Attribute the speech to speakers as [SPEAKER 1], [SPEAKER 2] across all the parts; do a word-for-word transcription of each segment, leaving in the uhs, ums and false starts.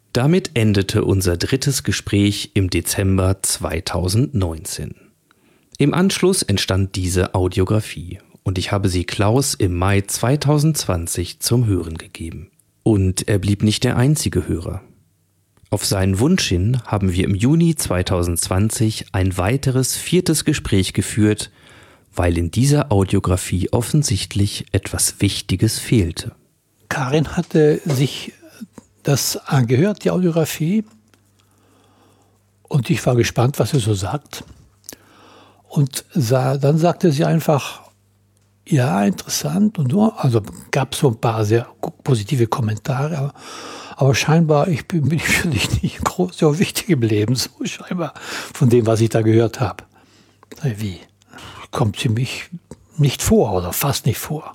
[SPEAKER 1] Damit endete unser drittes Gespräch im Dezember zweitausendneunzehn. Im Anschluss entstand diese Audiografie und ich habe sie Klaus im Mai zweitausendzwanzig zum Hören gegeben. Und er blieb nicht der einzige Hörer. Auf seinen Wunsch hin haben wir im Juni zweitausendzwanzig ein weiteres viertes Gespräch geführt, weil in dieser Audiografie offensichtlich etwas Wichtiges fehlte.
[SPEAKER 2] Karin hatte sich das angehört, die Audiografie, und ich war gespannt, was sie so sagt. Und sah, dann sagte sie einfach, ja, interessant, und so. Also gab es so ein paar sehr positive Kommentare, aber, aber scheinbar ich bin, bin ich für dich nicht groß, so wichtig im Leben, so scheinbar von dem, was ich da gehört habe. Wie? Kommt sie mich nicht vor oder fast nicht vor.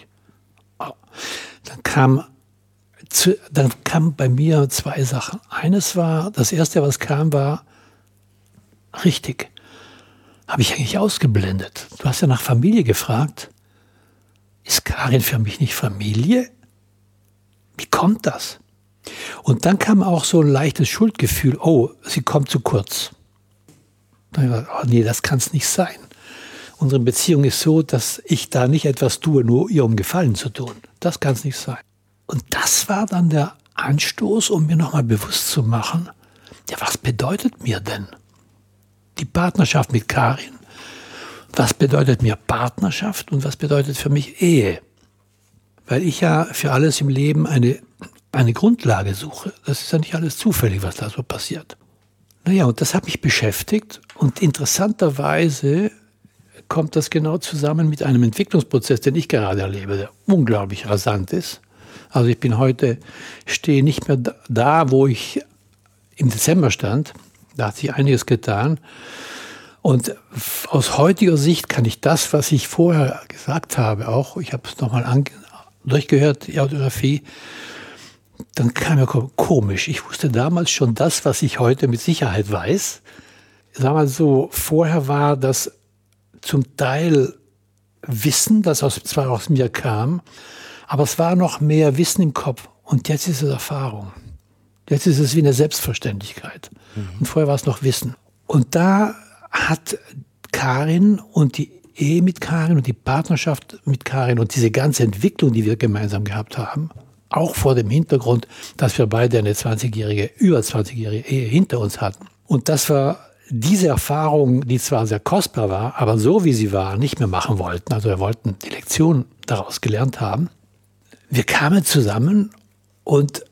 [SPEAKER 2] Dann kam, zu, dann kam bei mir zwei Sachen. Eines war, das erste, was kam, war richtig. Habe ich eigentlich ausgeblendet. Du hast ja nach Familie gefragt. Ist Karin für mich nicht Familie? Wie kommt das? Und dann kam auch so ein leichtes Schuldgefühl. Oh, sie kommt zu kurz. Dann habe ich gedacht, oh nee, das kann es nicht sein. Unsere Beziehung ist so, dass ich da nicht etwas tue, nur ihr um Gefallen zu tun. Das kann es nicht sein. Und das war dann der Anstoß, um mir nochmal bewusst zu machen, ja, was bedeutet mir denn die Partnerschaft mit Karin? Was bedeutet mir Partnerschaft und was bedeutet für mich Ehe? Weil ich ja für alles im Leben eine, eine Grundlage suche. Das ist ja nicht alles zufällig, was da so passiert. Naja, und das hat mich beschäftigt und interessanterweise kommt das genau zusammen mit einem Entwicklungsprozess, den ich gerade erlebe, der unglaublich rasant ist. Also ich bin heute, stehe nicht mehr da, wo ich im Dezember stand. Da hat sich einiges getan. Und aus heutiger Sicht kann ich das, was ich vorher gesagt habe, auch, ich habe es nochmal durchgehört, die Audiografie, dann kam mir komisch. Ich wusste damals schon das, was ich heute mit Sicherheit weiß. Sag mal so, vorher war das zum Teil Wissen, das aus, zwar aus mir kam, aber es war noch mehr Wissen im Kopf. Und jetzt ist es Erfahrung. Jetzt ist es wie eine Selbstverständlichkeit. Mhm. Und vorher war es noch Wissen. Und da hat Karin und die Ehe mit Karin und die Partnerschaft mit Karin und diese ganze Entwicklung, die wir gemeinsam gehabt haben, auch vor dem Hintergrund, dass wir beide eine zwanzigjährige, über zwanzigjährige Ehe hinter uns hatten. Und dass wir diese Erfahrung, die zwar sehr kostbar war, aber so wie sie war, nicht mehr machen wollten. Also wir wollten die Lektion daraus gelernt haben. Wir kamen zusammen und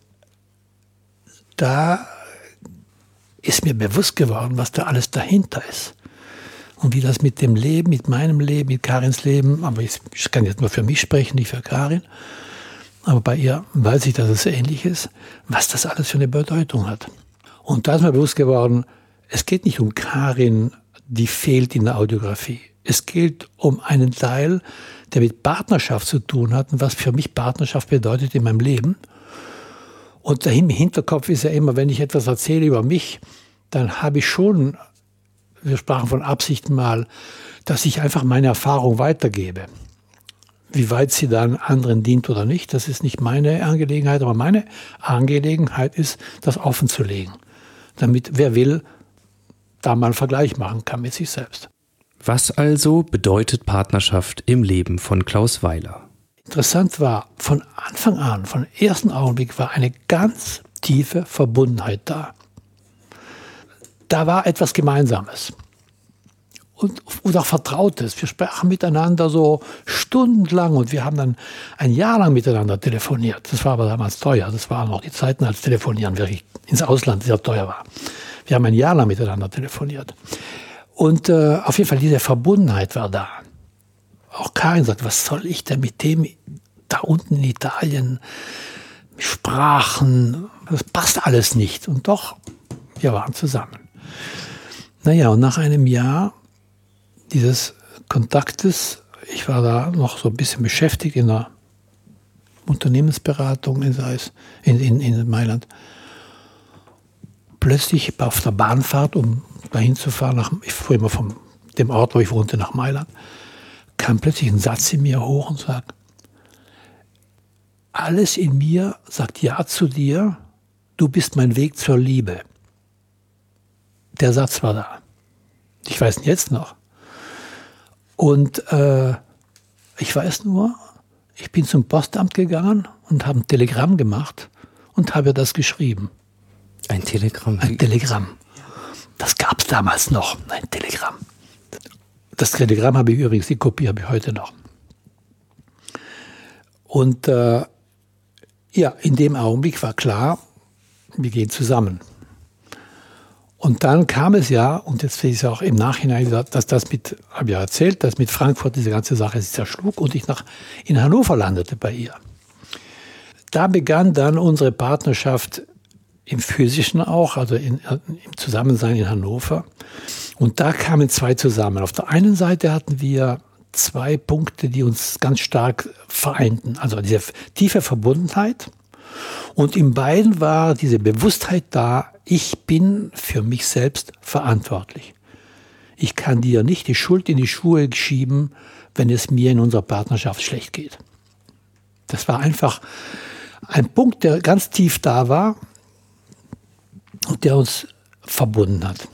[SPEAKER 2] da ist mir bewusst geworden, was da alles dahinter ist. Und wie das mit dem Leben, mit meinem Leben, mit Karins Leben, aber ich, ich kann jetzt nur für mich sprechen, nicht für Karin, aber bei ihr weiß ich, dass es ähnlich ist, was das alles für eine Bedeutung hat. Und da ist mir bewusst geworden, es geht nicht um Karin, die fehlt in der Audiografie. Es geht um einen Teil, der mit Partnerschaft zu tun hat und was für mich Partnerschaft bedeutet in meinem Leben. Und im Hinterkopf ist ja immer, wenn ich etwas erzähle über mich, dann habe ich schon, wir sprachen von Absichten mal, dass ich einfach meine Erfahrung weitergebe. Wie weit sie dann anderen dient oder nicht, das ist nicht meine Angelegenheit, aber meine Angelegenheit ist, das offen zu legen, damit wer will, da mal einen Vergleich machen kann mit sich selbst.
[SPEAKER 1] Was also bedeutet Partnerschaft im Leben von Klaus Weiler?
[SPEAKER 2] Interessant war, von Anfang an, von ersten Augenblick war eine ganz tiefe Verbundenheit da. Da war etwas Gemeinsames und, und auch Vertrautes. Wir sprachen miteinander so stundenlang und wir haben dann ein Jahr lang miteinander telefoniert. Das war aber damals teuer. Das waren noch die Zeiten, als Telefonieren wirklich ins Ausland sehr teuer war. Wir haben ein Jahr lang miteinander telefoniert. Und äh, auf jeden Fall diese Verbundenheit war da. Auch Karin sagt, was soll ich denn mit dem da unten in Italien? Sprachen, das passt alles nicht. Und doch, wir waren zusammen. Naja, und nach einem Jahr dieses Kontaktes, ich war da noch so ein bisschen beschäftigt in der Unternehmensberatung in, in, in, in Mailand. Plötzlich auf der Bahnfahrt, um dahin zu fahren, nach, ich fuhr immer von dem Ort, wo ich wohnte, nach Mailand, kam plötzlich ein Satz in mir hoch und sagt, alles in mir sagt Ja zu dir, du bist mein Weg zur Liebe. Der Satz war da. Ich weiß ihn jetzt noch. Und äh, ich weiß nur, ich bin zum Postamt gegangen und habe ein Telegramm gemacht und habe das geschrieben.
[SPEAKER 1] Ein Telegramm?
[SPEAKER 2] Ein Telegramm. Das gab es damals noch, ein Telegramm. Das Telegramm habe ich übrigens, die Kopie habe ich heute noch. Und äh, ja, in dem Augenblick war klar, wir gehen zusammen. Und dann kam es ja, und jetzt sehe ich es auch im Nachhinein, dass das mit, habe ich ja erzählt, dass mit Frankfurt diese ganze Sache sich zerschlug und ich nach, in Hannover landete bei ihr. Da begann dann unsere Partnerschaft im Physischen auch, also in, im Zusammensein in Hannover. Und da kamen zwei zusammen. Auf der einen Seite hatten wir zwei Punkte, die uns ganz stark vereinten. Also diese tiefe Verbundenheit. Und in beiden war diese Bewusstheit da, ich bin für mich selbst verantwortlich. Ich kann dir nicht die Schuld in die Schuhe schieben, wenn es mir in unserer Partnerschaft schlecht geht. Das war einfach ein Punkt, der ganz tief da war und der uns verbunden hat.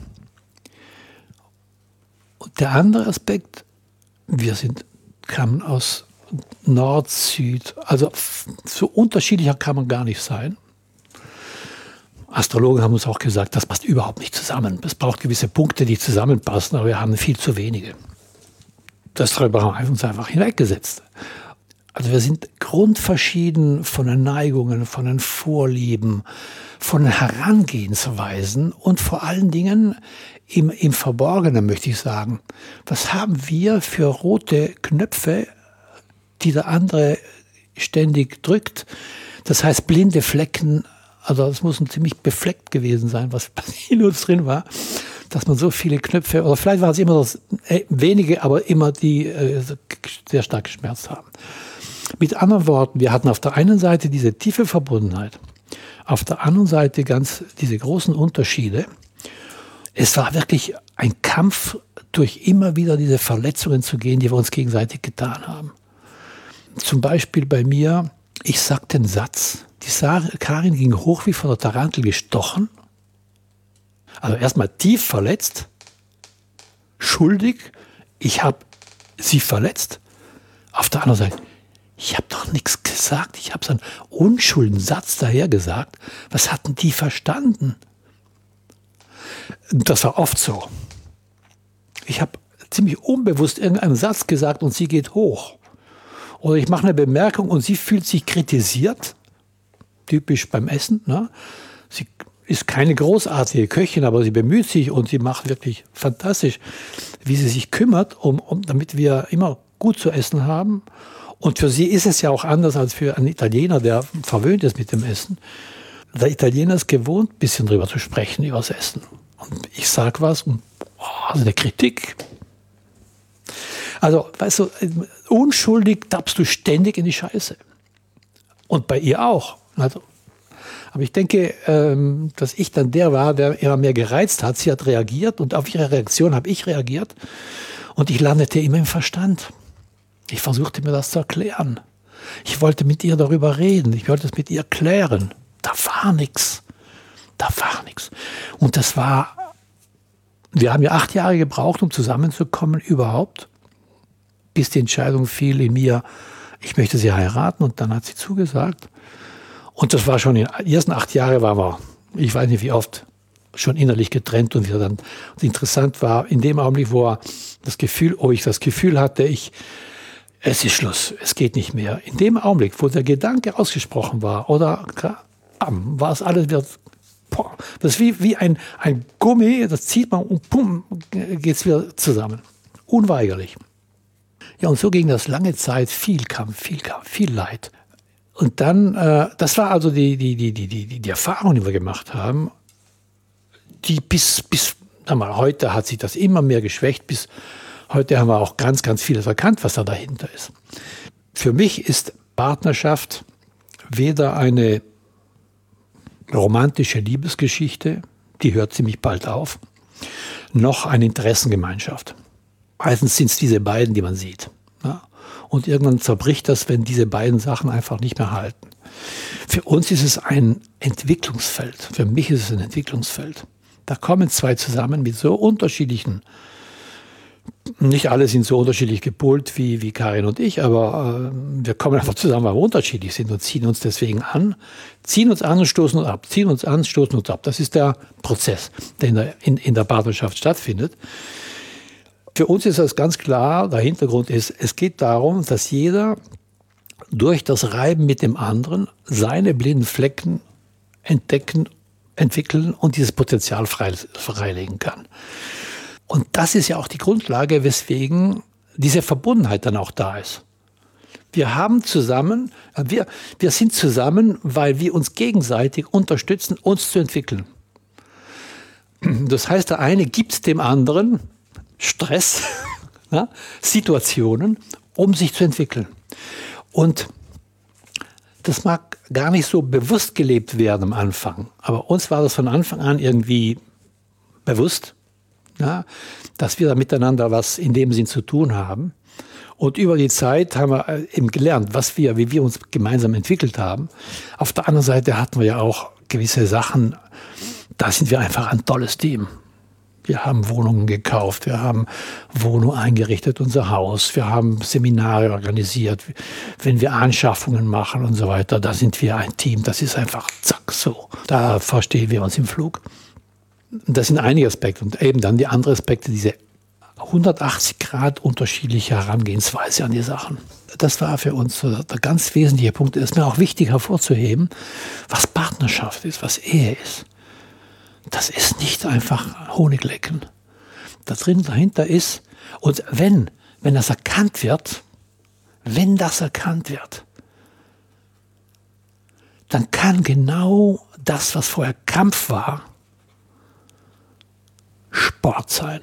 [SPEAKER 2] Und der andere Aspekt, wir sind, kamen aus Nord, Süd, also so unterschiedlicher kann man gar nicht sein. Astrologen haben uns auch gesagt, das passt überhaupt nicht zusammen. Es braucht gewisse Punkte, die zusammenpassen, aber wir haben viel zu wenige. Das darüber haben wir uns einfach hinweggesetzt. Also wir sind grundverschieden von den Neigungen, von den Vorlieben, von den Herangehensweisen und vor allen Dingen im, im Verborgenen, möchte ich sagen. Was haben wir für rote Knöpfe, die der andere ständig drückt? Das heißt blinde Flecken. Also es muss ein ziemlich befleckt gewesen sein, was in uns drin war, dass man so viele Knöpfe, oder vielleicht waren es immer das, äh, wenige, aber immer die äh, sehr stark geschmerzt haben. Mit anderen Worten, wir hatten auf der einen Seite diese tiefe Verbundenheit, auf der anderen Seite ganz diese großen Unterschiede. Es war wirklich ein Kampf, durch immer wieder diese Verletzungen zu gehen, die wir uns gegenseitig getan haben. Zum Beispiel bei mir, ich sagte einen Satz, die Sarah, Karin ging hoch wie von der Tarantel gestochen, also erstmal tief verletzt, schuldig, ich habe sie verletzt. Auf der anderen Seite, ich habe doch nichts gesagt, ich habe so einen unschuldigen Satz dahergesagt. Was hatten die verstanden? Das war oft so. Ich habe ziemlich unbewusst irgendeinen Satz gesagt und sie geht hoch. Oder ich mache eine Bemerkung und sie fühlt sich kritisiert. Typisch beim Essen. Ne? Sie ist keine großartige Köchin, aber sie bemüht sich und sie macht wirklich fantastisch, wie sie sich kümmert, um, um, damit wir immer gut zu essen haben. Und für sie ist es ja auch anders als für einen Italiener, der verwöhnt ist mit dem Essen. Der Italiener ist gewohnt, ein bisschen drüber zu sprechen, über das Essen. Und ich sage was und oh, also eine Kritik. Also, weißt du, unschuldig tappst du ständig in die Scheiße. Und bei ihr auch. Also, aber ich denke, ähm, dass ich dann der war, der immer mehr gereizt hat. Sie hat reagiert und auf ihre Reaktion habe ich reagiert. Und ich landete immer im Verstand. Ich versuchte mir das zu erklären. Ich wollte mit ihr darüber reden. Ich wollte es mit ihr klären. Da war nichts. Da war nichts. Und das war, wir haben ja acht Jahre gebraucht, um zusammenzukommen überhaupt, bis die Entscheidung fiel in mir, ich möchte sie heiraten, und dann hat sie zugesagt. Und das war schon, in den ersten acht Jahren waren wir, ich weiß nicht wie oft, schon innerlich getrennt und wieder dann. Und interessant war, in dem Augenblick, wo er das Gefühl, wo ich das Gefühl hatte, ich, es ist Schluss, es geht nicht mehr. In dem Augenblick, wo der Gedanke ausgesprochen war, oder bam, war es alles wieder, boah, das ist wie, wie ein, ein Gummi, das zieht man und pum, geht es wieder zusammen. Unweigerlich. Ja, und so ging das lange Zeit, viel Kampf, viel Kampf, viel Leid. Und dann, äh, das war also die, die, die, die, die, die Erfahrung, die wir gemacht haben, die bis, bis mal, heute hat sich das immer mehr geschwächt, bis heute haben wir auch ganz, ganz vieles erkannt, was da dahinter ist. Für mich ist Partnerschaft weder eine romantische Liebesgeschichte, die hört ziemlich bald auf, noch eine Interessengemeinschaft. Meistens sind es diese beiden, die man sieht. Ja? Und irgendwann zerbricht das, wenn diese beiden Sachen einfach nicht mehr halten. Für uns ist es ein Entwicklungsfeld. Für mich ist es ein Entwicklungsfeld. Da kommen zwei zusammen mit so unterschiedlichen, nicht alle sind so unterschiedlich gepolt wie, wie Karin und ich, aber äh, wir kommen einfach zusammen, weil wir unterschiedlich sind und ziehen uns deswegen an, ziehen uns an und stoßen uns ab, ziehen uns an, stoßen uns ab. Das ist der Prozess, der in der, in, in der Partnerschaft stattfindet. Für uns ist das ganz klar, der Hintergrund ist, es geht darum, dass jeder durch das Reiben mit dem anderen seine blinden Flecken entdecken, entwickeln und dieses Potenzial frei, freilegen kann. Und das ist ja auch die Grundlage, weswegen diese Verbundenheit dann auch da ist. Wir haben zusammen, wir, wir sind zusammen, weil wir uns gegenseitig unterstützen, uns zu entwickeln. Das heißt, der eine gibt dem anderen Stress, ja, Situationen, um sich zu entwickeln. Und das mag gar nicht so bewusst gelebt werden am Anfang, aber uns war das von Anfang an irgendwie bewusst, ja, dass wir da miteinander was in dem Sinn zu tun haben. Und über die Zeit haben wir eben gelernt, was wir, wie wir uns gemeinsam entwickelt haben. Auf der anderen Seite hatten wir ja auch gewisse Sachen, da sind wir einfach ein tolles Team. Wir haben Wohnungen gekauft, wir haben Wohnungen eingerichtet, unser Haus, wir haben Seminare organisiert. Wenn wir Anschaffungen machen und so weiter, da sind wir ein Team. Das ist einfach zack, so. Da verstehen wir uns im Flug. Das sind einige Aspekte. Und eben dann die anderen Aspekte, diese hundertachtzig Grad unterschiedliche Herangehensweise an die Sachen. Das war für uns so der ganz wesentliche Punkt. Es ist mir auch wichtig hervorzuheben, was Partnerschaft ist, was Ehe ist. Das ist nicht einfach Honiglecken. Da drin, dahinter ist, und wenn, wenn das erkannt wird, wenn das erkannt wird, dann kann genau das, was vorher Kampf war, Sport sein.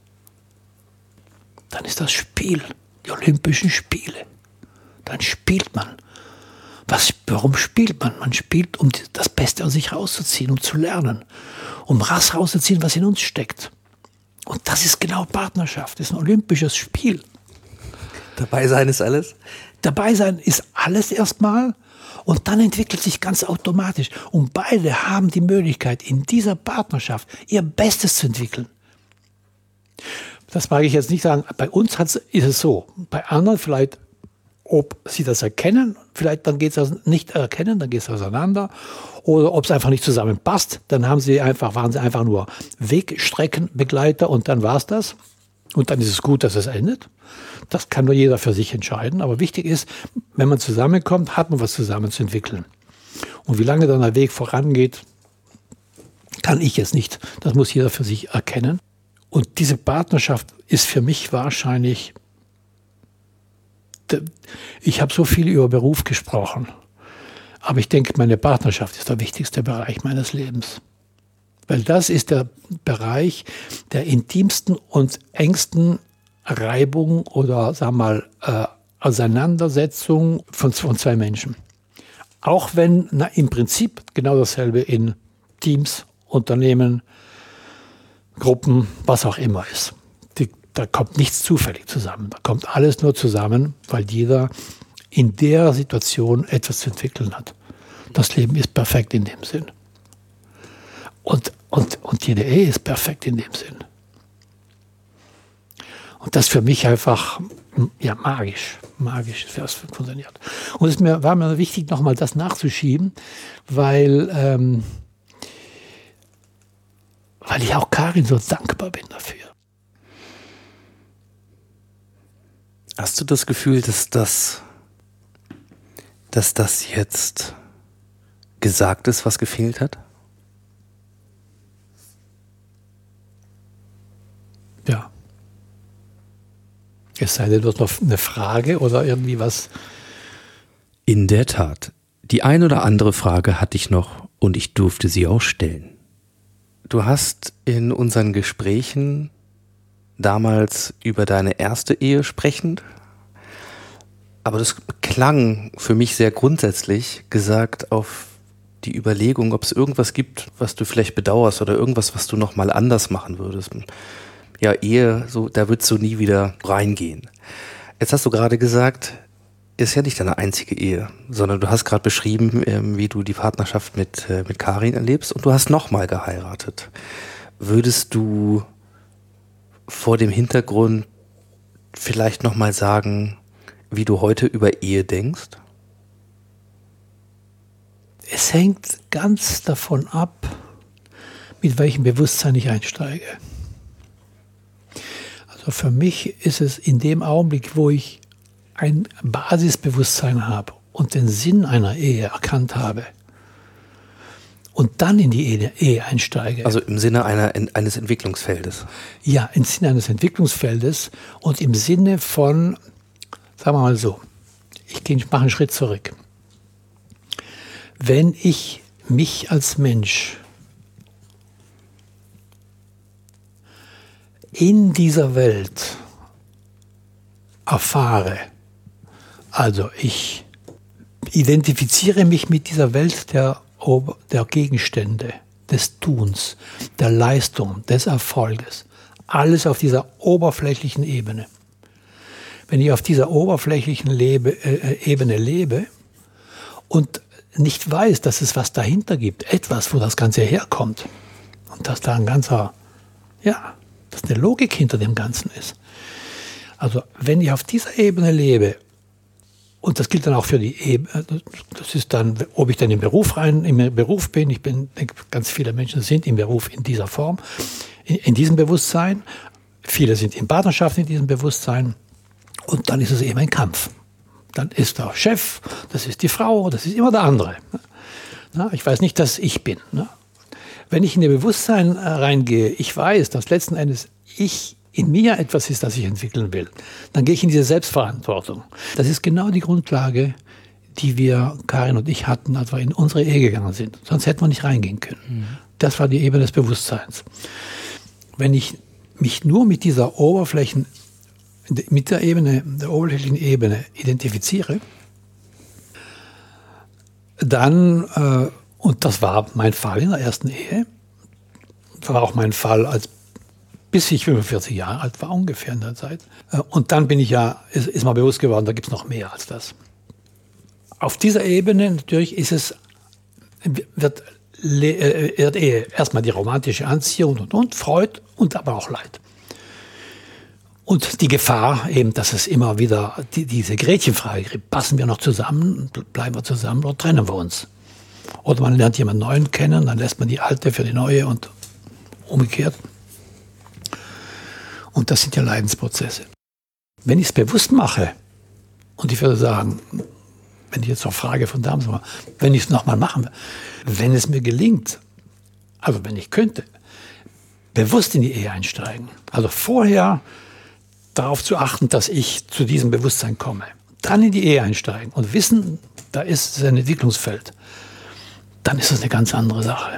[SPEAKER 2] Dann ist das Spiel, die Olympischen Spiele. Dann spielt man. Was, warum spielt man? Man spielt, um das Beste aus sich rauszuziehen, um zu lernen, um das rauszuziehen, was in uns steckt. Und das ist genau Partnerschaft, das ist ein olympisches Spiel.
[SPEAKER 1] Dabei sein ist alles?
[SPEAKER 2] Dabei sein ist alles erstmal und dann entwickelt sich ganz automatisch. Und beide haben die Möglichkeit, in dieser Partnerschaft ihr Bestes zu entwickeln. Das mag ich jetzt nicht sagen, bei uns ist es so, bei anderen vielleicht, ob sie das erkennen, vielleicht dann geht es nicht erkennen, dann geht es auseinander. Oder ob es einfach nicht zusammenpasst, dann haben sie einfach, waren sie einfach nur Wegstreckenbegleiter und dann war es das. Und dann ist es gut, dass es endet. Das kann nur jeder für sich entscheiden. Aber wichtig ist, wenn man zusammenkommt, hat man was zusammen zu entwickeln. Und wie lange dann der Weg vorangeht, kann ich jetzt nicht. Das muss jeder für sich erkennen. Und diese Partnerschaft ist für mich wahrscheinlich, ich habe so viel über Beruf gesprochen, aber ich denke, meine Partnerschaft ist der wichtigste Bereich meines Lebens. Weil das ist der Bereich der intimsten und engsten Reibung oder, sagen wir mal, äh, Auseinandersetzung von, von zwei Menschen. Auch wenn na, im Prinzip genau dasselbe in Teams, Unternehmen, Gruppen, was auch immer ist. Die, da kommt nichts zufällig zusammen. Da kommt alles nur zusammen, weil jeder in der Situation etwas zu entwickeln hat. Das Leben ist perfekt in dem Sinn. Und, und, und jede Ehe ist perfekt in dem Sinn. Und das für mich einfach, ja, magisch. Magisch, wie das funktioniert. Und es mir, war mir wichtig, nochmal das nachzuschieben, weil, ähm, weil ich auch Karin so dankbar bin dafür.
[SPEAKER 1] Hast du das Gefühl, dass das, dass das jetzt gesagt ist, was gefehlt hat?
[SPEAKER 2] Ja. Es sei denn, du hast noch eine Frage oder irgendwie was.
[SPEAKER 1] In der Tat. Die ein oder andere Frage hatte ich noch und ich durfte sie auch stellen. Du hast in unseren Gesprächen damals über deine erste Ehe sprechend, aber das klang für mich sehr grundsätzlich gesagt auf die Überlegung, ob es irgendwas gibt, was du vielleicht bedauerst oder irgendwas, was du noch mal anders machen würdest. Ja, Ehe, so, da würdest du nie wieder reingehen. Jetzt hast du gerade gesagt, ist ja nicht deine einzige Ehe, sondern du hast gerade beschrieben, ähm, wie du die Partnerschaft mit, äh, mit Karin erlebst und du hast nochmal geheiratet. Würdest du vor dem Hintergrund vielleicht nochmal sagen, wie du heute über Ehe denkst?
[SPEAKER 2] Es hängt ganz davon ab, mit welchem Bewusstsein ich einsteige. Also für mich ist es in dem Augenblick, wo ich ein Basisbewusstsein habe und den Sinn einer Ehe erkannt habe und dann in die Ehe, Ehe einsteige.
[SPEAKER 1] Also im Sinne einer, eines Entwicklungsfeldes.
[SPEAKER 2] Ja, im Sinne eines Entwicklungsfeldes und im Sinne von, sagen wir mal so, ich gehe, mache einen Schritt zurück. Wenn ich mich als Mensch in dieser Welt erfahre, also ich identifiziere mich mit dieser Welt der, der Gegenstände, des Tuns, der Leistung, des Erfolges, alles auf dieser oberflächlichen Ebene. Wenn ich auf dieser oberflächlichen Lebe, äh, Ebene lebe und nicht weiß, dass es was dahinter gibt, etwas, wo das Ganze herkommt und dass da ein ganzer, ja, dass eine Logik hinter dem Ganzen ist. Also wenn ich auf dieser Ebene lebe, und das gilt dann auch für die Ebene, das ist dann, ob ich dann im Beruf rein, im Beruf bin, ich bin, denke, ganz viele Menschen sind im Beruf in dieser Form, in, in diesem Bewusstsein, viele sind in Partnerschaft in diesem Bewusstsein, und dann ist es eben ein Kampf. Dann ist der Chef, das ist die Frau, das ist immer der andere. Ich weiß nicht, dass ich bin. Wenn ich in ihr Bewusstsein reingehe, ich weiß, dass letzten Endes ich in mir etwas ist, das ich entwickeln will, dann gehe ich in diese Selbstverantwortung. Das ist genau die Grundlage, die wir, Karin und ich, hatten, als wir in unsere Ehe gegangen sind. Sonst hätten wir nicht reingehen können. Mhm. Das war die Ebene des Bewusstseins. Wenn ich mich nur mit dieser Oberflächen, mit der Ebene, der oberflächlichen Ebene identifiziere, dann, äh, und das war mein Fall in der ersten Ehe, das war auch mein Fall, als bis ich fünfundvierzig Jahre alt war, ungefähr in der Zeit. Und dann bin ich ja, ist, ist mir bewusst geworden, da gibt es noch mehr als das. Auf dieser Ebene natürlich ist es, wird, wird Ehe erstmal die romantische Anziehung und, und Freude und aber auch Leid. Und die Gefahr eben, dass es immer wieder die, diese Gretchenfrage gibt, passen wir noch zusammen, bleiben wir zusammen oder trennen wir uns? Oder man lernt jemanden Neuen kennen, dann lässt man die Alte für die Neue und umgekehrt. Und das sind ja Leidensprozesse. Wenn ich es bewusst mache, und ich würde sagen, wenn ich jetzt noch frage von damals, wenn ich es nochmal machen will, wenn es mir gelingt, also wenn ich könnte, bewusst in die Ehe einsteigen, also vorher darauf zu achten, dass ich zu diesem Bewusstsein komme, dann in die Ehe einsteigen und wissen, da ist es ein Entwicklungsfeld, dann ist es eine ganz andere Sache.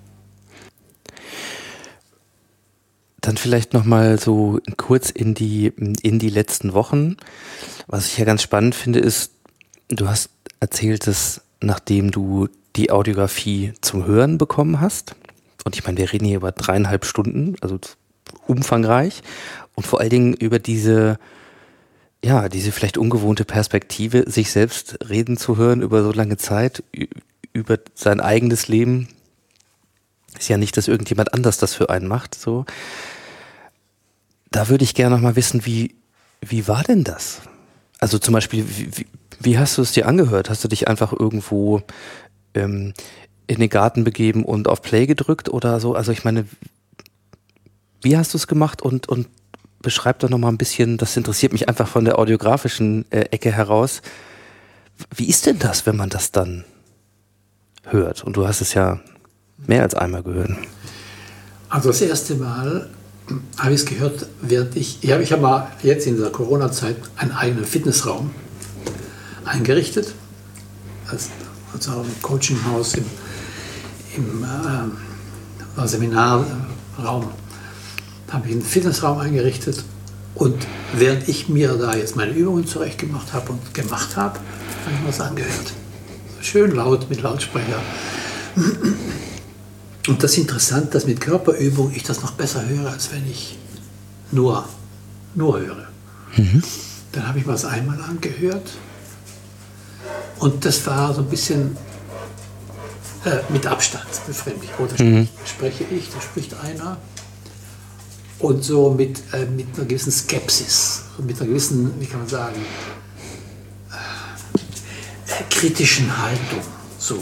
[SPEAKER 1] Dann vielleicht noch mal so kurz in die, in die letzten Wochen. Was ich ja ganz spannend finde, ist, du hast erzählt, dass nachdem du die Audiografie zum Hören bekommen hast, und ich meine, wir reden hier über dreieinhalb Stunden, also umfangreich, und vor allen Dingen über diese, ja, diese vielleicht ungewohnte Perspektive, sich selbst reden zu hören über so lange Zeit, über sein eigenes Leben. Ist ja nicht, dass irgendjemand anders das für einen macht, so. Da würde ich gerne noch mal wissen, wie, wie war denn das? Also zum Beispiel, wie, wie hast du es dir angehört? Hast du dich einfach irgendwo ähm, in den Garten begeben und auf Play gedrückt oder so? Also ich meine, wie hast du es gemacht? Und, und beschreib doch noch mal ein bisschen, das interessiert mich einfach von der audiografischen äh, Ecke heraus. Wie ist denn das, wenn man das dann hört? Und du hast es ja mehr als einmal gehört.
[SPEAKER 2] Also das erste Mal habe ich es gehört, während ich, ja, ich habe mal jetzt in der Corona-Zeit einen eigenen Fitnessraum eingerichtet, als, also ein Coachinghaus im, im äh, Seminarraum, habe ich einen Fitnessraum eingerichtet und während ich mir da jetzt meine Übungen zurechtgemacht habe und gemacht habe, habe ich mir das angehört. Schön laut mit Lautsprecher. Und das ist interessant, dass mit Körperübung ich das noch besser höre, als wenn ich nur, nur höre. Mhm. Dann habe ich mir das einmal angehört Und das war so ein bisschen äh, mit Abstand befremdlich. Oh, da
[SPEAKER 1] Mhm.
[SPEAKER 2] spreche ich, da spricht einer. Und so mit, äh, mit einer gewissen Skepsis, mit einer gewissen, wie kann man sagen, äh, kritischen Haltung. So.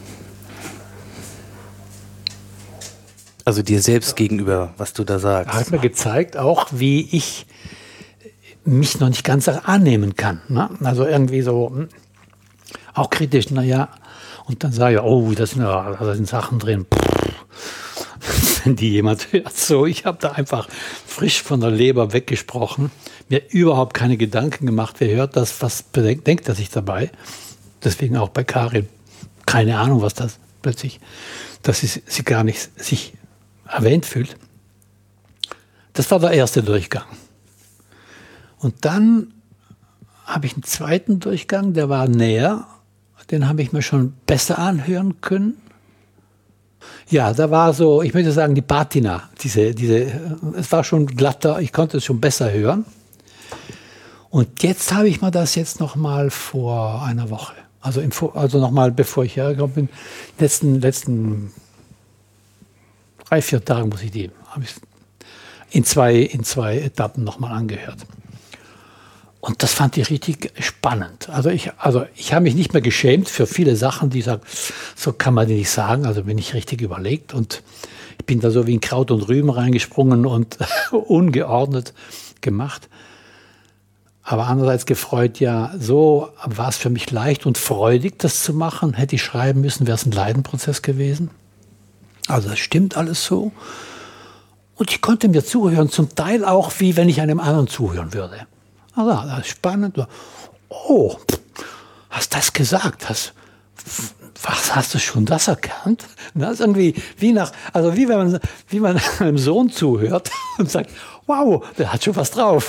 [SPEAKER 1] Also dir selbst gegenüber, was du da sagst.
[SPEAKER 2] Er hat mir gezeigt, auch wie ich mich noch nicht ganz annehmen kann. Ne? Also irgendwie so, hm, auch kritisch, naja. Und dann sage ich, oh, da sind, ja, da sind Sachen drin. Pff, wenn die jemand hört, so, ich habe da einfach frisch von der Leber weggesprochen, mir überhaupt keine Gedanken gemacht. Wer hört das, was bedenkt, denkt er sich dabei? Deswegen auch bei Karin, keine Ahnung, was das plötzlich, dass sie, sie gar nicht sich erwähnt fühlt. Das war der erste Durchgang. Und dann habe ich einen zweiten Durchgang, der war näher. Den habe ich mir schon besser anhören können. Ja, da war so, ich möchte sagen, die Patina. Diese, diese, es war schon glatter, ich konnte es schon besser hören. Und jetzt habe ich mir das jetzt noch mal vor einer Woche, also, im, also noch mal, bevor ich hergekommen bin, letzten, letzten drei, vier Tagen muss ich die, habe ich in zwei, in zwei Etappen noch mal angehört. Und das fand ich richtig spannend. Also ich, also ich habe mich nicht mehr geschämt für viele Sachen, die sagen, so kann man die nicht sagen. Also bin ich richtig überlegt und ich bin da so wie in Kraut und Rüben reingesprungen und ungeordnet gemacht. Aber andererseits gefreut, ja, so war es für mich leicht und freudig, das zu machen. Hätte ich schreiben müssen, wäre es ein Leidenprozess gewesen. Also das stimmt alles so. Und ich konnte mir zuhören, zum Teil auch, wie wenn ich einem anderen zuhören würde. Also, das ist spannend. Oh, hast das gesagt? Hast, was, hast du schon das erkannt? Das ist irgendwie wie nach, also wie wenn man, wie man einem Sohn zuhört und sagt, wow, der hat schon was drauf.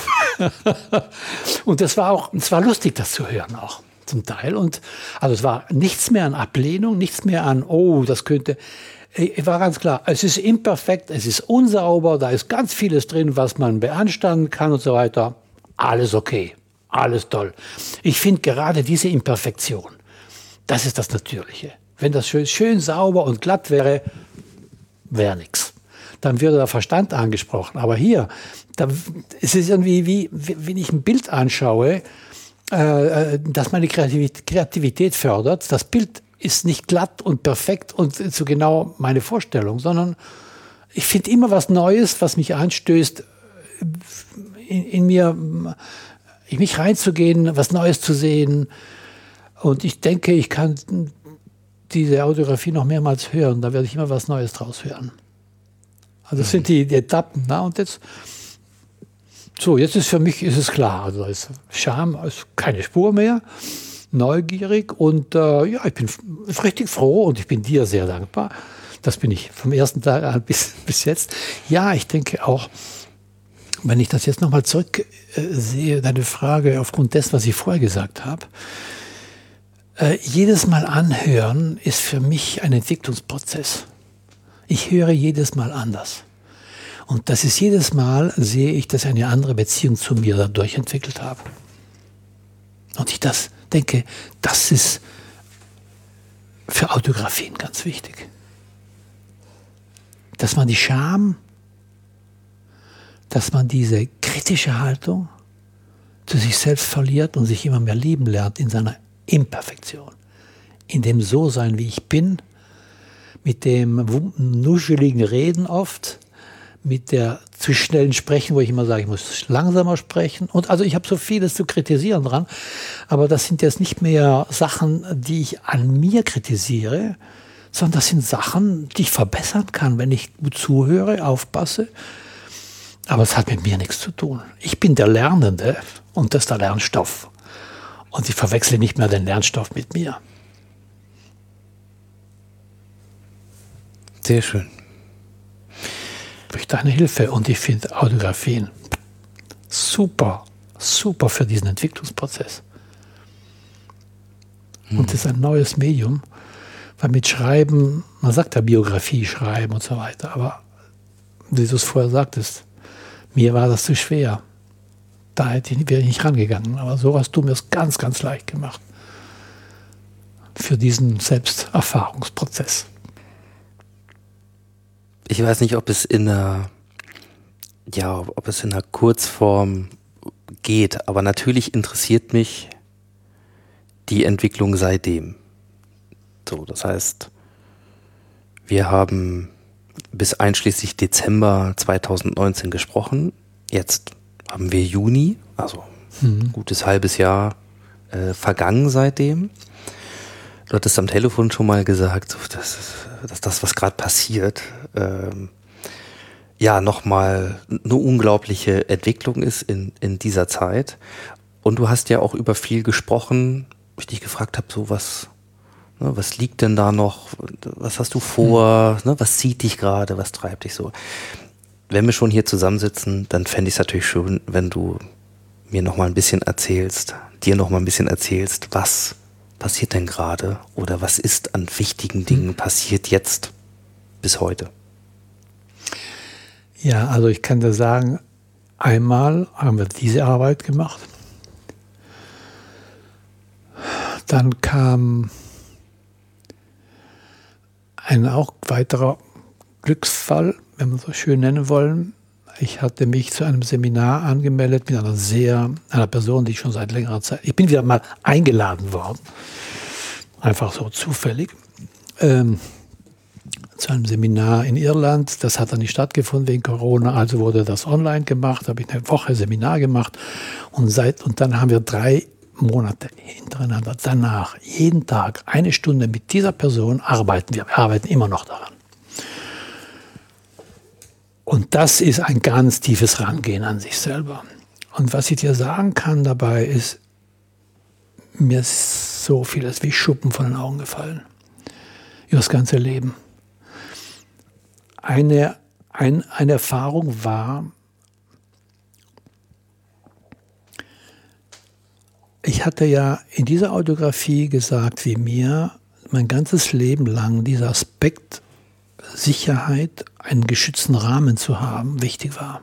[SPEAKER 2] Und das war auch, es war lustig, das zu hören auch zum Teil. Und also es war nichts mehr an Ablehnung, nichts mehr an, oh, das könnte. Es war ganz klar, es ist imperfekt, es ist unsauber, da ist ganz vieles drin, was man beanstanden kann und so weiter. Alles okay, alles toll. Ich finde gerade diese Imperfektion, das ist das Natürliche. Wenn das schön, schön sauber und glatt wäre, wäre nichts. Dann würde der Verstand angesprochen. Aber hier, da, es ist irgendwie wie, wenn ich ein Bild anschaue, äh, das meine Kreativität fördert. Das Bild ist nicht glatt und perfekt und so genau meine Vorstellung, sondern ich finde immer was Neues, was mich anstößt, In, in mir, in mich reinzugehen, was Neues zu sehen. Und ich denke, ich kann diese Audiografie noch mehrmals hören. Da werde ich immer was Neues draus hören. Also das mhm. sind die, die Etappen. Na? Und jetzt, so, jetzt ist für mich ist es klar. Also da ist Scham, ist keine Spur mehr. Neugierig und äh, ja, ich bin richtig froh und ich bin dir sehr dankbar. Das bin ich vom ersten Tag an bis, bis jetzt. Ja, ich denke auch, wenn ich das jetzt nochmal zurück äh, sehe, deine Frage aufgrund dessen, was ich vorher gesagt habe, äh, jedes Mal anhören ist für mich ein Entwicklungsprozess. Ich höre jedes Mal anders. Und das ist jedes Mal, sehe ich, dass ich eine andere Beziehung zu mir dadurch entwickelt habe. Und ich das denke, das ist für Audiografien ganz wichtig. Dass man die Scham, dass man diese kritische Haltung zu sich selbst verliert und sich immer mehr lieben lernt in seiner Imperfektion. In dem So-Sein, wie ich bin, mit dem nuscheligen Reden oft, mit der zu schnellen Sprechen, wo ich immer sage, ich muss langsamer sprechen. Und also ich habe so vieles zu kritisieren dran, aber das sind jetzt nicht mehr Sachen, die ich an mir kritisiere, sondern das sind Sachen, die ich verbessern kann, wenn ich gut zuhöre, aufpasse. Aber es hat mit mir nichts zu tun. Ich bin der Lernende und das ist der Lernstoff. Und ich verwechsle nicht mehr den Lernstoff mit mir.
[SPEAKER 1] Sehr schön.
[SPEAKER 2] Durch deine Hilfe. Und ich finde Audiografien super, super für diesen Entwicklungsprozess. Hm. Und das ist ein neues Medium, weil mit Schreiben, man sagt ja Biografie schreiben und so weiter, aber wie du es vorher sagtest, mir war das zu schwer. Da hätte ich, wäre ich nicht rangegangen. Aber so hast du mir es ganz, ganz leicht gemacht. für diesen Selbsterfahrungsprozess.
[SPEAKER 1] Ich weiß nicht, ob es in einer, ja, ob es in einer Kurzform geht, aber natürlich interessiert mich die Entwicklung seitdem. So, das heißt, wir haben bis einschließlich Dezember zweitausendneunzehn gesprochen. Jetzt haben wir Juni, also mhm. ein gutes halbes Jahr äh, vergangen seitdem. Du hattest am Telefon schon mal gesagt, so, dass, dass das, was gerade passiert, ähm, ja, nochmal eine unglaubliche Entwicklung ist in, in dieser Zeit. Und du hast ja auch über viel gesprochen, wo ich dich gefragt habe, so was, ne, was liegt denn da noch, was hast du vor, mhm. ne, was zieht dich gerade, was treibt dich so. Wenn wir schon hier zusammensitzen, dann fände ich es natürlich schön, wenn du mir nochmal ein bisschen erzählst, dir nochmal ein bisschen erzählst, was passiert denn gerade oder was ist an wichtigen Dingen passiert jetzt bis heute?
[SPEAKER 2] Ja, also ich kann dir sagen, einmal haben wir diese Arbeit gemacht. Dann kam ein auch weiterer Glücksfall, wenn wir so schön nennen wollen. Ich hatte mich zu einem Seminar angemeldet mit einer sehr, einer Person, die ich schon seit längerer Zeit, ich bin wieder mal eingeladen worden, einfach so zufällig, ähm, zu einem Seminar in Irland. Das hat dann nicht stattgefunden wegen Corona, also wurde das online gemacht, da habe ich eine Woche Seminar gemacht und, seit, und dann haben wir drei Monate hintereinander danach jeden Tag eine Stunde mit dieser Person arbeiten wir, wir arbeiten immer noch daran. Und das ist ein ganz tiefes Rangehen an sich selber. Und was ich dir sagen kann dabei ist, mir ist so vieles wie Schuppen von den Augen gefallen. Über das ganze Leben. Eine, ein, eine Erfahrung war, ich hatte ja in dieser Audiografie gesagt, wie mir mein ganzes Leben lang dieser Aspekt Sicherheit, einen geschützten Rahmen zu haben, wichtig war.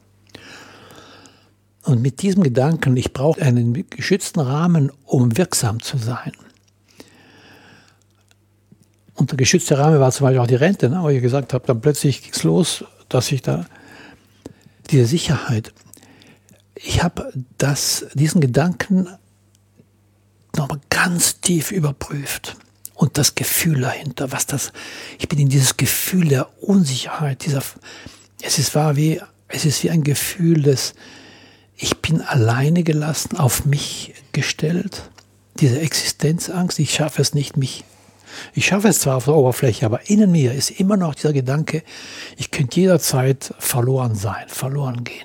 [SPEAKER 2] Und mit diesem Gedanken, ich brauche einen geschützten Rahmen, um wirksam zu sein. Und der geschützte Rahmen war zum Beispiel auch die Rente, ne, wo ich gesagt habe, dann plötzlich ging es los, dass ich da diese Sicherheit, ich habe das, diesen Gedanken nochmal ganz tief überprüft. Und das Gefühl dahinter, was das, ich bin in dieses Gefühl der Unsicherheit, dieser, es ist wahr wie, es ist wie ein Gefühl des, ich bin alleine gelassen, auf mich gestellt, diese Existenzangst, ich schaffe es nicht, mich, ich schaffe es zwar auf der Oberfläche, aber in mir ist immer noch dieser Gedanke, ich könnte jederzeit verloren sein, verloren gehen.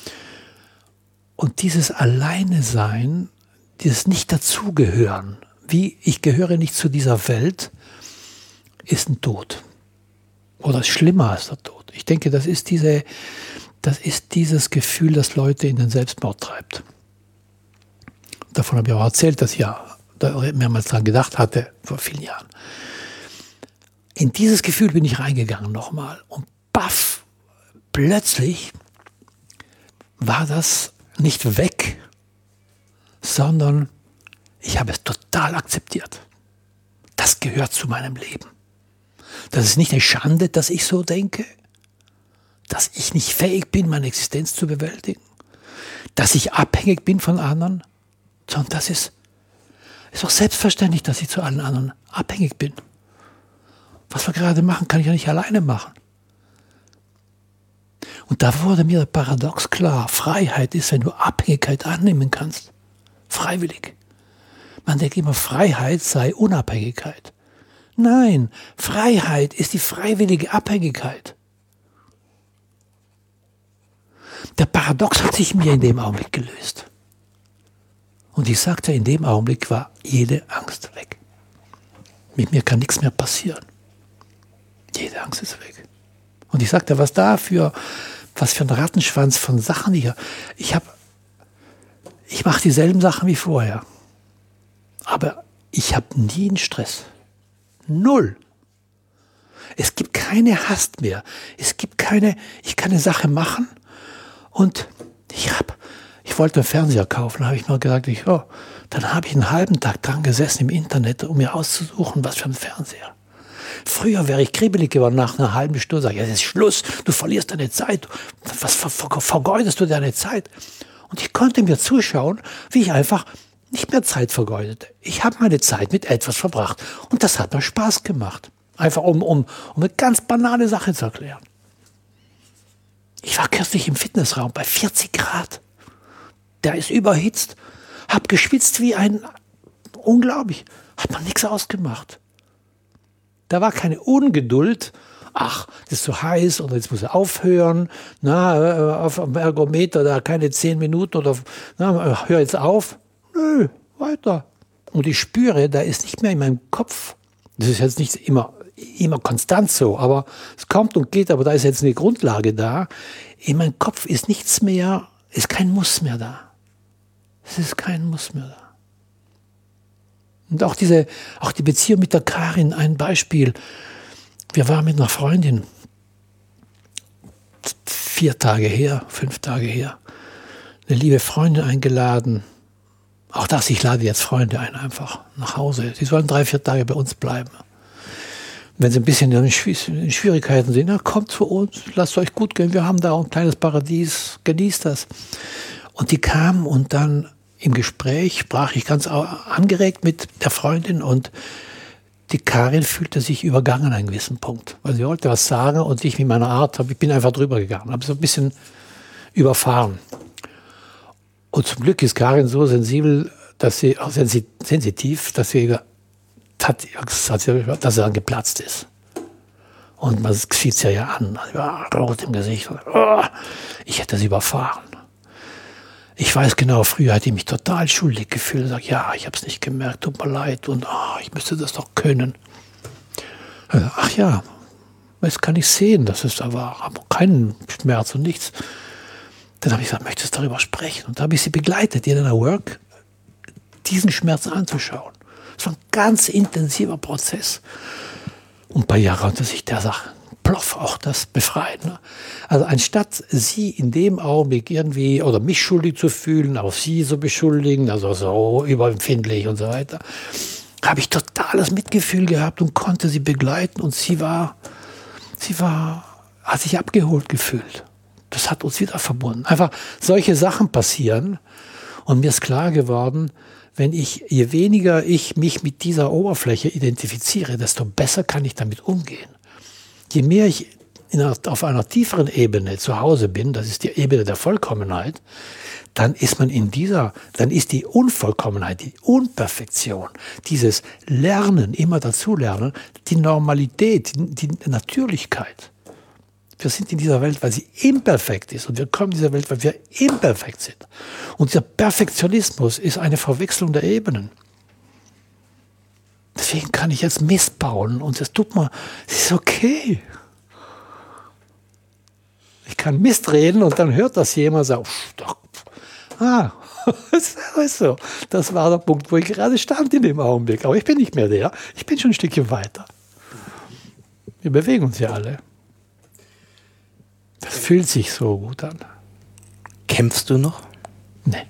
[SPEAKER 2] Und dieses Alleine-Sein, dieses Nicht-Dazugehören, wie ich gehöre nicht zu dieser Welt, ist ein Tod. Oder schlimmer als der Tod. Ich denke, das ist, diese, das ist dieses Gefühl, das Leute in den Selbstmord treibt. Davon habe ich auch erzählt, dass ich ja da mehrmals dran gedacht hatte, vor vielen Jahren. In dieses Gefühl bin ich reingegangen nochmal. Und baff, plötzlich war das nicht weg, sondern ich habe es total akzeptiert. Das gehört zu meinem Leben. Das ist nicht eine Schande, dass ich so denke, dass ich nicht fähig bin, meine Existenz zu bewältigen, dass ich abhängig bin von anderen, sondern das ist, ist doch selbstverständlich, dass ich zu allen anderen abhängig bin. Was wir gerade machen, kann ich ja nicht alleine machen. Und da wurde mir der Paradox klar. Freiheit ist, wenn du Abhängigkeit annehmen kannst. Freiwillig. Man denkt immer, Freiheit sei Unabhängigkeit. Nein, Freiheit ist die freiwillige Abhängigkeit. Der Paradox hat sich mir in dem Augenblick gelöst. Und ich sagte, in dem Augenblick war jede Angst weg. Mit mir kann nichts mehr passieren. Jede Angst ist weg. Und ich sagte, was da für, was für ein Rattenschwanz von Sachen hier. Ich habe, ich mache dieselben Sachen wie vorher. Aber ich habe nie einen Stress. Null. Es gibt keine Hast mehr. Es gibt keine, ich kann eine Sache machen und ich habe, Ich wollte einen Fernseher kaufen, da habe ich mir gesagt, ich, oh, dann habe ich einen halben Tag dran gesessen im Internet, um mir auszusuchen, was für ein Fernseher. Früher wäre ich kribbelig geworden nach einer halben Stunde, sage ich, jetzt ist Schluss, du verlierst deine Zeit, was ver ver vergeudest du deine Zeit? Und ich konnte mir zuschauen, wie ich einfach nicht mehr Zeit vergeudete. Ich habe meine Zeit mit etwas verbracht und das hat mir Spaß gemacht. Einfach um, um, um eine ganz banale Sache zu erklären. Ich war kürzlich im Fitnessraum bei vierzig Grad. Der ist überhitzt, hab geschwitzt wie ein, unglaublich, hat man nichts ausgemacht. Da war keine Ungeduld, ach, das ist zu heiß oder jetzt muss er aufhören, na, auf dem Ergometer da keine zehn Minuten oder, na, hör jetzt auf. Nö, weiter. Und ich spüre, da ist nicht mehr in meinem Kopf, das ist jetzt nicht immer, immer konstant so, aber es kommt und geht, aber da ist jetzt eine Grundlage da. In meinem Kopf ist nichts mehr, ist kein Muss mehr da. Es ist kein Muss mehr da. Und auch diese, auch die Beziehung mit der Karin, ein Beispiel. Wir waren mit einer Freundin vier Tage her, fünf Tage her, eine liebe Freundin eingeladen. Auch das, ich lade jetzt Freunde ein, einfach nach Hause. Sie sollen drei, vier Tage bei uns bleiben. Wenn sie ein bisschen in Schwierigkeiten sind, na, kommt zu uns, lasst euch gut gehen, wir haben da auch ein kleines Paradies, genießt das. Und die kamen und dann im Gespräch sprach ich ganz angeregt mit der Freundin und die Karin fühlte sich übergangen an einem gewissen Punkt. Weil sie wollte was sagen und ich mit meiner Art, ich bin einfach drüber gegangen, habe so ein bisschen überfahren. Und zum Glück ist Karin so sensibel, dass sie auch sensitiv, dass sie, hat, dass sie dann geplatzt ist. Und man sieht es ja, ja an, rot im Gesicht. Ich hätte sie überfahren. Ich weiß genau, früher hätte ich mich total schuldig gefühlt. Sag, ja, ich habe es nicht gemerkt, tut mir leid. Und oh, ich müsste das doch können. Ach ja, jetzt kann ich sehen, dass es da war. Aber keinen Schmerz und nichts. Dann habe ich gesagt, möchtest du darüber sprechen? Und da habe ich sie begleitet, in einer Work, diesen Schmerz anzuschauen. Es war ein ganz intensiver Prozess. Und ein paar Jahre konnte sich der Sache ploff auch das befreien. Ne? Also anstatt sie in dem Augenblick irgendwie oder mich schuldig zu fühlen, auch sie so beschuldigen, also so überempfindlich und so weiter, habe ich totales Mitgefühl gehabt und konnte sie begleiten und sie war, sie war, hat sich abgeholt gefühlt. Das hat uns wieder verbunden. Einfach solche Sachen passieren und mir ist klar geworden, wenn ich, je weniger ich mich mit dieser Oberfläche identifiziere, desto besser kann ich damit umgehen. Je mehr ich in einer, auf einer tieferen Ebene zu Hause bin, das ist die Ebene der Vollkommenheit, dann ist man in dieser, dann ist die Unvollkommenheit, die Unperfektion, dieses Lernen, immer dazulernen, die Normalität, die, die Natürlichkeit. Wir sind in dieser Welt, weil sie imperfekt ist und wir kommen in dieser Welt, weil wir imperfekt sind. Und dieser Perfektionismus ist eine Verwechslung der Ebenen. Deswegen kann ich jetzt Mist bauen und das tut mir, es ist okay. Ich kann Mist reden und dann hört das jemand und sagt, ah, das ist so. Das war der Punkt, wo ich gerade stand in dem Augenblick. Aber ich bin nicht mehr der, ich bin schon ein Stückchen weiter. Wir bewegen uns ja alle. Das fühlt sich so gut an.
[SPEAKER 1] Kämpfst du noch?
[SPEAKER 2] Nee.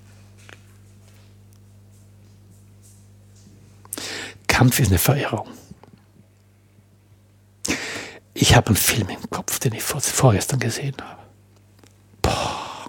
[SPEAKER 2] Kampf ist eine Verirrung. Ich habe einen Film im Kopf, den ich vor, vorgestern gesehen habe. Boah.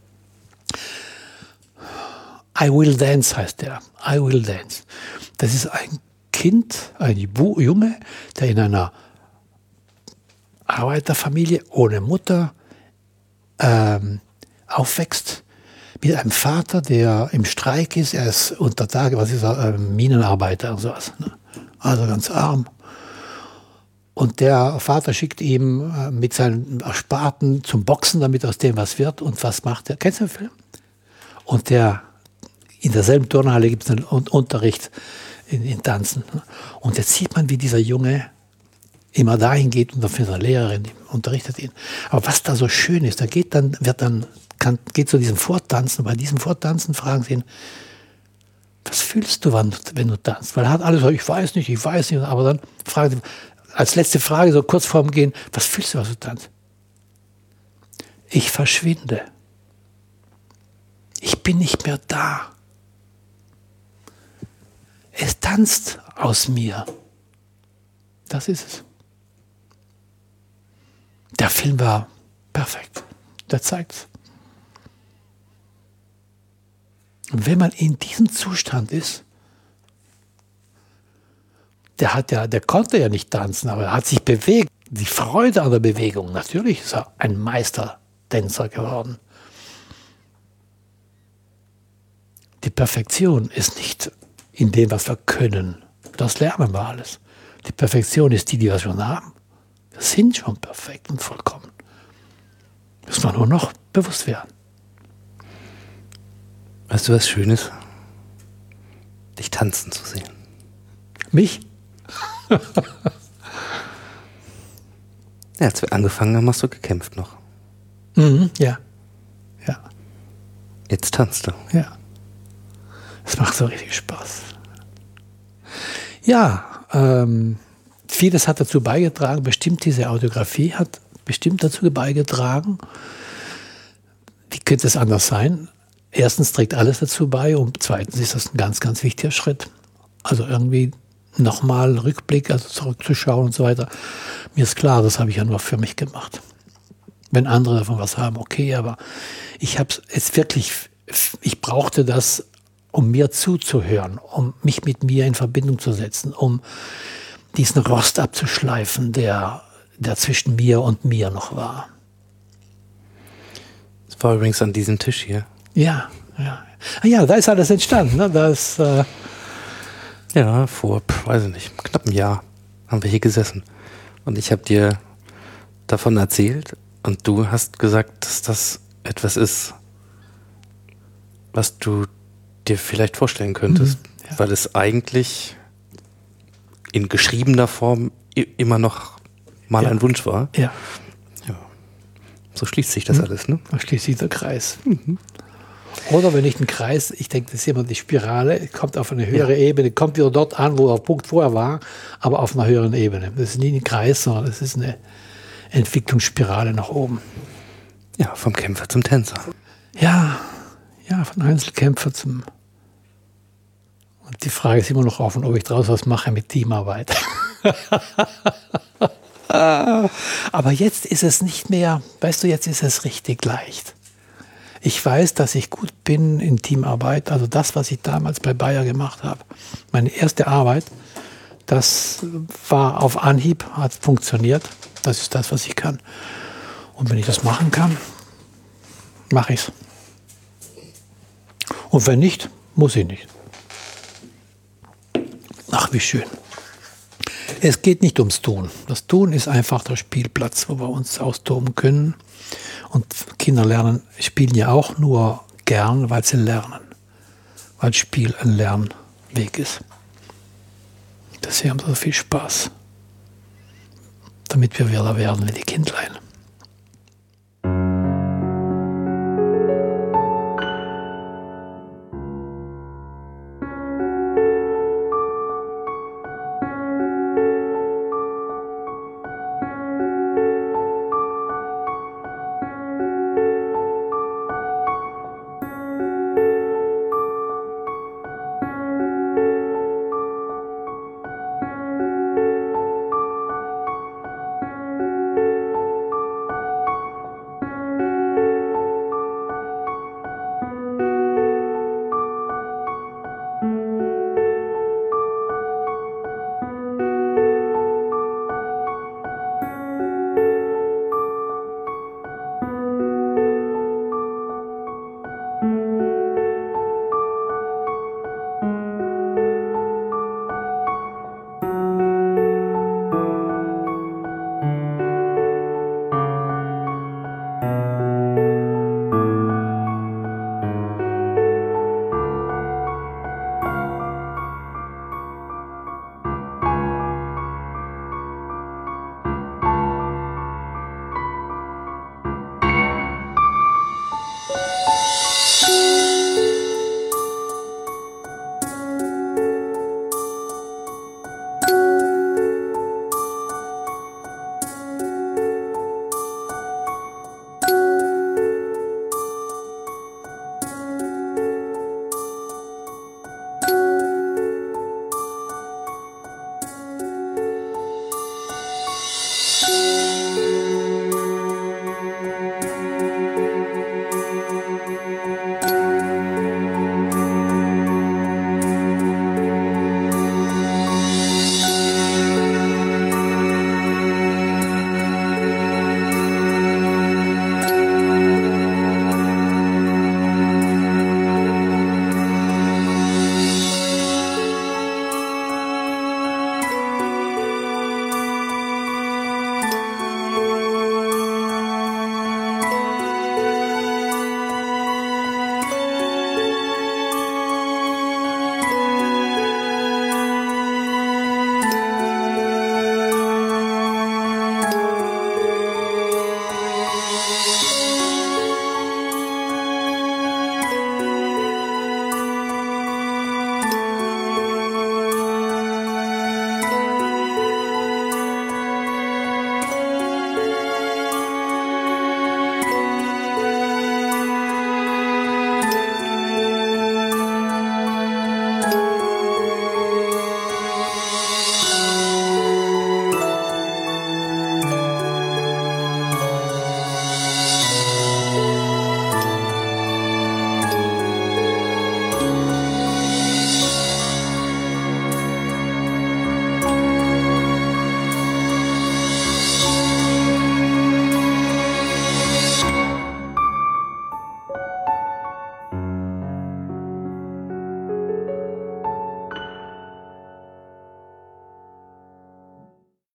[SPEAKER 2] I Will Dance heißt der. I Will Dance. Das ist ein Kind, ein Junge, der in einer Arbeiterfamilie ohne Mutter ähm, aufwächst, mit einem Vater, der im Streik ist. Er ist unter Tage, was ist er, äh, Minenarbeiter und sowas. Ne? Also ganz arm. Und der Vater schickt ihm äh, mit seinen Ersparten zum Boxen, damit aus dem was wird. Und was macht er? Kennst du den Film? Und der, in derselben Turnhalle gibt es einen Unterricht in, in Tanzen. Ne? Und jetzt sieht man, wie dieser Junge immer dahin geht und dann für seine Lehrerin, die unterrichtet ihn. Aber was da so schön ist, da geht dann, wird dann, kann, geht zu diesem Vortanzen, und bei diesem Vortanzen fragen sie ihn, was fühlst du, wenn du, wenn du tanzt? Weil er hat alles gesagt, ich weiß nicht, ich weiß nicht, aber dann fragen sie, als letzte Frage, so kurz vorm Gehen, was fühlst du, was du tanzt? Ich verschwinde. Ich bin nicht mehr da. Es tanzt aus mir. Das ist es. Der Film war perfekt. Der zeigt's. Und wenn man in diesem Zustand ist, der hat ja, der konnte ja nicht tanzen, aber er hat sich bewegt. Die Freude an der Bewegung, natürlich ist er ein Meistertänzer geworden. Die Perfektion ist nicht in dem, was wir können. Das lernen wir alles. Die Perfektion ist die, die wir schon haben. Wir sind schon perfekt und vollkommen. Müssen wir nur noch bewusst werden.
[SPEAKER 1] Weißt du, was Schönes? Dich tanzen zu sehen.
[SPEAKER 2] Mich?
[SPEAKER 1] Ja, als wir angefangen haben, hast du gekämpft noch.
[SPEAKER 2] Mhm, ja. Ja.
[SPEAKER 1] Jetzt tanzt du.
[SPEAKER 2] Ja. Es macht so richtig Spaß. Ja, ähm, vieles hat dazu beigetragen, bestimmt diese Audiografie hat bestimmt dazu beigetragen. Wie könnte es anders sein? Erstens trägt alles dazu bei und zweitens ist das ein ganz, ganz wichtiger Schritt. Also irgendwie nochmal Rückblick, also zurückzuschauen und so weiter. Mir ist klar, das habe ich ja nur für mich gemacht. Wenn andere davon was haben, okay, aber ich habe es wirklich, ich brauchte das, um mir zuzuhören, um mich mit mir in Verbindung zu setzen, um diesen Rost abzuschleifen, der, der zwischen mir und mir noch war.
[SPEAKER 1] Das war übrigens an diesem Tisch hier.
[SPEAKER 2] Ja, ja. Ah ja, da ist alles entstanden. Ne? Da ist, äh
[SPEAKER 1] ja, vor, weiß ich nicht, knapp einem Jahr haben wir hier gesessen. Und ich habe dir davon erzählt und du hast gesagt, dass das etwas ist, was du dir vielleicht vorstellen könntest, mhm, ja. Weil es eigentlich in geschriebener Form immer noch mal ja. ein Wunsch war.
[SPEAKER 2] Ja.
[SPEAKER 1] Ja. So schließt sich das mhm. alles, ne?
[SPEAKER 2] Da schließt sich der Kreis. Mhm. Oder wenn nicht ein Kreis, ich denke, das ist immer die Spirale, kommt auf eine höhere ja. Ebene, kommt wieder dort an, wo der Punkt vorher war, aber auf einer höheren Ebene. Das ist nie ein Kreis, sondern es ist eine Entwicklungsspirale nach oben.
[SPEAKER 1] Ja, vom Kämpfer zum Tänzer.
[SPEAKER 2] Ja, ja, von Einzelkämpfer zum... Und die Frage ist immer noch offen, ob ich daraus was mache mit Teamarbeit. Aber jetzt ist es nicht mehr, weißt du, jetzt ist es richtig leicht. Ich weiß, dass ich gut bin in Teamarbeit, also das, was ich damals bei Bayer gemacht habe. Meine erste Arbeit, das war auf Anhieb, hat funktioniert. Das ist das, was ich kann. Und wenn ich das machen kann, mache ich es. Und wenn nicht, muss ich nicht. Ach, wie schön. Es geht nicht ums Tun. Das Tun ist einfach der Spielplatz, wo wir uns austoben können. Und Kinder lernen, spielen ja auch nur gern, weil sie lernen. Weil Spiel ein Lernweg ist. Deswegen haben sie so viel Spaß. Damit wir wieder werden wie die Kindlein.